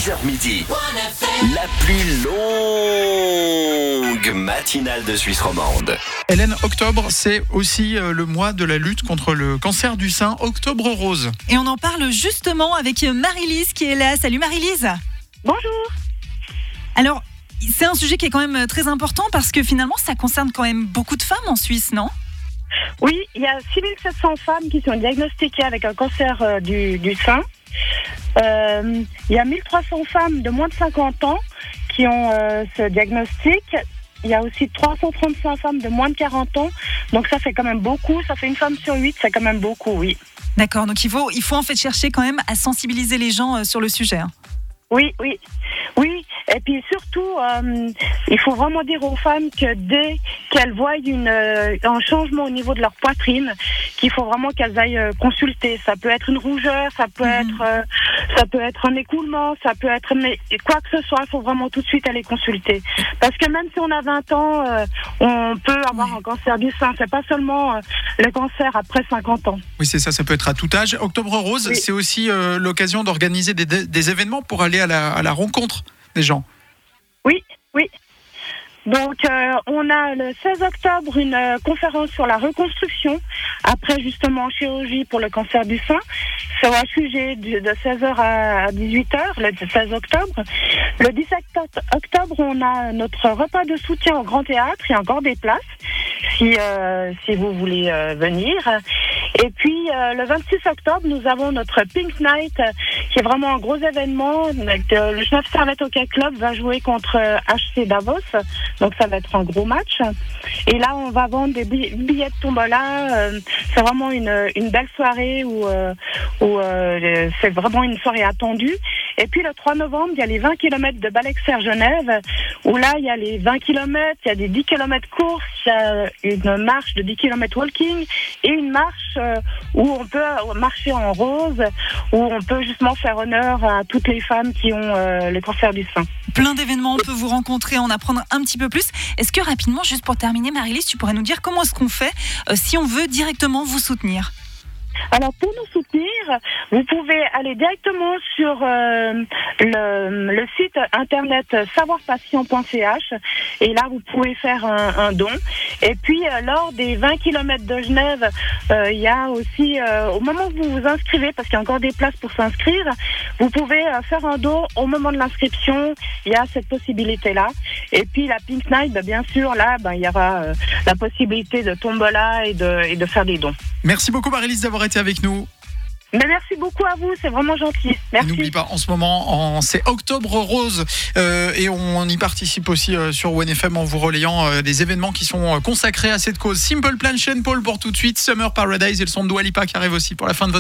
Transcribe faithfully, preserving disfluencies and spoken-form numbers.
six heures midi. La plus longue matinale de Suisse romande. Hélène, octobre, c'est aussi le mois de la lutte contre le cancer du sein, Octobre Rose. Et on en parle justement avec Marie-Lise qui est là. Salut Marie-Lise. Bonjour. Alors, c'est un sujet qui est quand même très important parce que finalement, ça concerne quand même beaucoup de femmes en Suisse, non ? Oui, il y a six mille sept cents femmes qui sont diagnostiquées avec un cancer euh, du, du sein. Euh, il y a mille trois cents femmes de moins de cinquante ans qui ont euh, ce diagnostic. Il y a aussi trois cent trente-cinq femmes de moins de quarante ans. Donc ça fait quand même beaucoup. Ça fait une femme sur huit, c'est quand même beaucoup, oui. D'accord, donc il faut, il faut en fait chercher quand même à sensibiliser les gens euh, sur le sujet. Hein. Oui, oui, oui. Et puis surtout, euh, il faut vraiment dire aux femmes que dès qu'elles voient une, euh, un changement au niveau de leur poitrine, qu'il faut vraiment qu'elles aillent euh, consulter. Ça peut être une rougeur, ça peut mmh. être, euh, ça peut être un écoulement, ça peut être mais quoi que ce soit. Il faut vraiment tout de suite aller consulter. Parce que même si on a vingt ans, euh, on peut avoir oui. un cancer du sein. C'est pas seulement euh, le cancer après cinquante ans. Oui, c'est ça. Ça peut être à tout âge. Octobre Rose, oui. c'est aussi euh, l'occasion d'organiser des, des événements pour aller à la, à la rencontre des gens. Oui, oui. Donc, euh, on a le seize octobre une euh, conférence sur la reconstruction, après justement chirurgie pour le cancer du sein. C'est un sujet de, de seize heures à dix-huit heures, le seize octobre. Le dix-sept octobre, on a notre repas de soutien au Grand Théâtre. Il y a encore des places, si, euh, si vous voulez euh, venir. Et puis, euh, le vingt-six octobre, nous avons notre Pink Night, euh, qui est vraiment un gros événement. Euh, le Genève Servette Hockey Club va jouer contre euh, H C Davos. Donc, ça va être un gros match. Et là, on va vendre des billets de tombola. Euh, c'est vraiment une, une belle soirée où, euh, où euh, c'est vraiment une soirée attendue. Et puis, le trois novembre, il y a les vingt kilomètres de Balexer Genève, où là, il y a les vingt kilomètres, il y a des dix kilomètres course, il y a une marche de dix kilomètres walking et une marche euh, où on peut marcher en rose, où on peut justement faire honneur à toutes les femmes qui ont euh, le cancer du sein. Plein d'événements, on peut vous rencontrer, en apprendre un petit peu plus. Est-ce que rapidement, juste pour terminer, Marie-Lise, tu pourrais nous dire comment est-ce qu'on fait euh, si on veut directement vous soutenir ? Alors, pour nous soutenir, vous pouvez aller directement sur euh, le, le site internet savoir patient point c h et là, vous pouvez faire un, un don. Et puis, euh, lors des vingt kilomètres de Genève, euh, il y a aussi, euh, au moment où vous vous inscrivez, parce qu'il y a encore des places pour s'inscrire, vous pouvez euh, faire un don au moment de l'inscription. Il y a cette possibilité-là. Et puis, la Pink Night, ben, bien sûr, là, ben, il y aura euh, la possibilité de tombola et de, et de faire des dons. Merci beaucoup, Marie-Lise, d'avoir été avec nous. Mais merci beaucoup à vous, c'est vraiment gentil. Merci. Et n'oublie pas, en ce moment, en, c'est Octobre Rose euh, et on, on y participe aussi euh, sur O N F M en vous relayant euh, des événements qui sont euh, consacrés à cette cause. Simple Plan, Sean Paul pour tout de suite, Summer Paradise et le son de Dua Lipa qui arrive aussi pour la fin de votre